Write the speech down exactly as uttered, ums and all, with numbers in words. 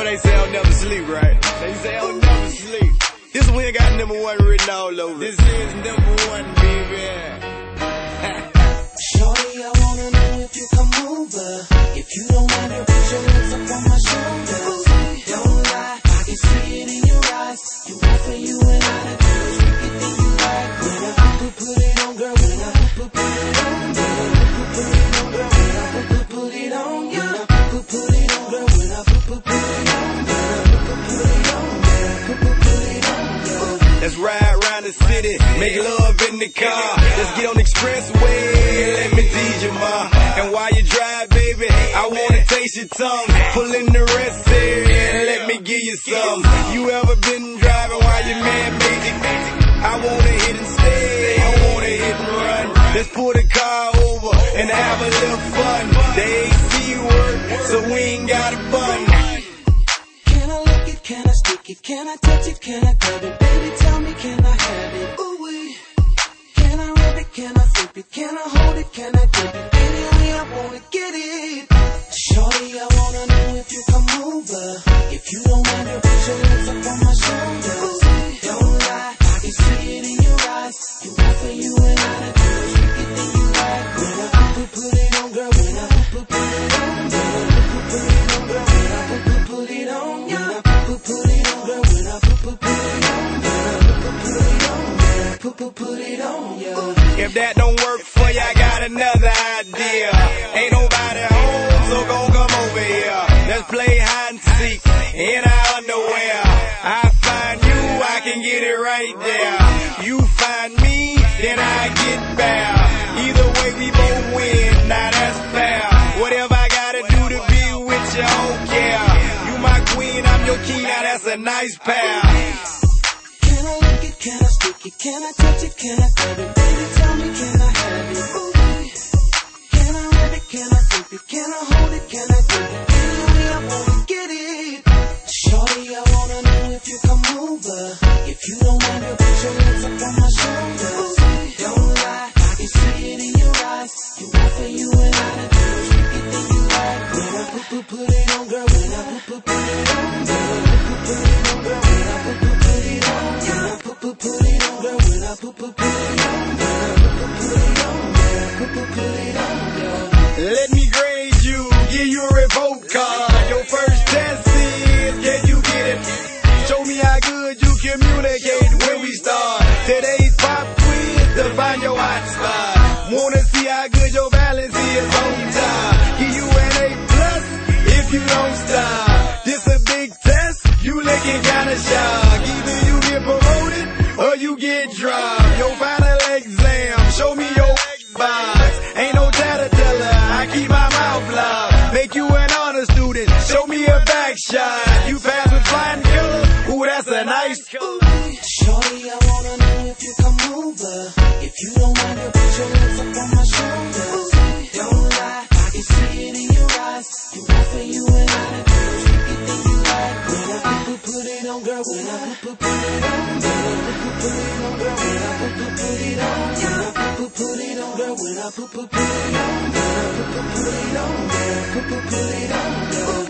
they say I'll never sleep, right? They say I'll never sleep. This one got number one written all over. This is number one, baby. Shorty, I wanna know if you come over. If you don't mind, to put your hands up on my shoulders. Don't lie, I can see it in your eyes. You want for you and I to do is everything you like. When I put, put, put it on, girl. When I put, put, put it on, girl. Put, put, put it on, girl. When I put, put, put it on, girl. When I put, put, put it on, girl. When I put, put, put it on, girl. Put, put, put it on, girl. Put, put, put it on, girl. Let's ride around the city, make love in the car. Let's get on the expressway, let me tease you, ma. And while you drive, baby, I wanna taste your tongue. Pull in the rest area and let me give you some. You ever been driving while your man made you? I wanna hit and stay, I wanna hit and run. Let's pull the car over and have a little fun. The A C work, so we ain't got a bun. Can I lick it? Can I stick it? Can I touch it? Can I grab it? Baby, tell me, can I have it? Ooh wee. Can I rub it? Can I flip it? Can I hold it? Can I grip it? Any way I wanna get it. Shorty, I wanna know if you come over. If you don't mind, to put your hands up on my shoulders. Don't lie, I can see it in your eyes. You want for you and I to do is everything you like. When I put, put, put it on, girl. When I put, put, put it on, girl. Put, put, put it on, girl. When I put, put, put it on, yeah. Put, put it on, girl. When I put, put, put it on, girl. Put, put, put it on, girl. Put, put, put it on, yeah. If that don't work for you, I got another idea. Ain't nobody home, so gon' come over here. Let's play hide and seek in our underwear. I find you, I can get it right there. You find me, then I get back. Either way, we both win, now that's fair. Whatever I gotta do to be with you, I don't care. You my queen, I'm your king, now that's a nice pair. Can I lick it? Can I stick it? Can I touch it? Can I grab it? Baby, tell me, can I have it? Ooh, can I rub it? Can I flip it? Can I hold it? Can I grip it? Any way I wanna get it. Shorty, I wanna know if you come over. If you don't mind, to put your hands up on my shoulders. Don't lie, I can see it in your eyes. You want for you and I to do is everything you like. When I put, put, put it on, girl. When I put, put, put it on, girl. Put, put, put it on, girl. When I put, put, put it on, yeah. Put, put, put it on, girl. When I put, put, put it on, girl. Put, put, put it on, girl. Put, put, put it on, girl. Let me grade you, give you a report card. Your first test is, can you get it? Show me how good you communicate when we start. Today's pop quiz to find your hot spot. Wanna see how good your balance is on top. Give you an A plus if you don't stop. This a big test, you looking kinda shocked. Either you get promoted or you get dropped. Your final exam, show me your box. Ain't no tattletale, I keep my mouth locked. Make you an honor student, show me a back shot. You pass with flying colors, ooh, that's a nice. Shorty, I wanna know if you come over. If you don't mind, to put your hands up on my shoulders. Don't lie, I can see it in your eyes. You want for you and I to do is everything you like. When I put, put, put it on, girl. When I put, put, put it on, girl. Put, put, put it on, girl. When I put, put, put it on, yeah. Put, put, put it on, girl. When I put, put, put it on, girl. Put, put, put it on, girl. Put, put, put it on, girl.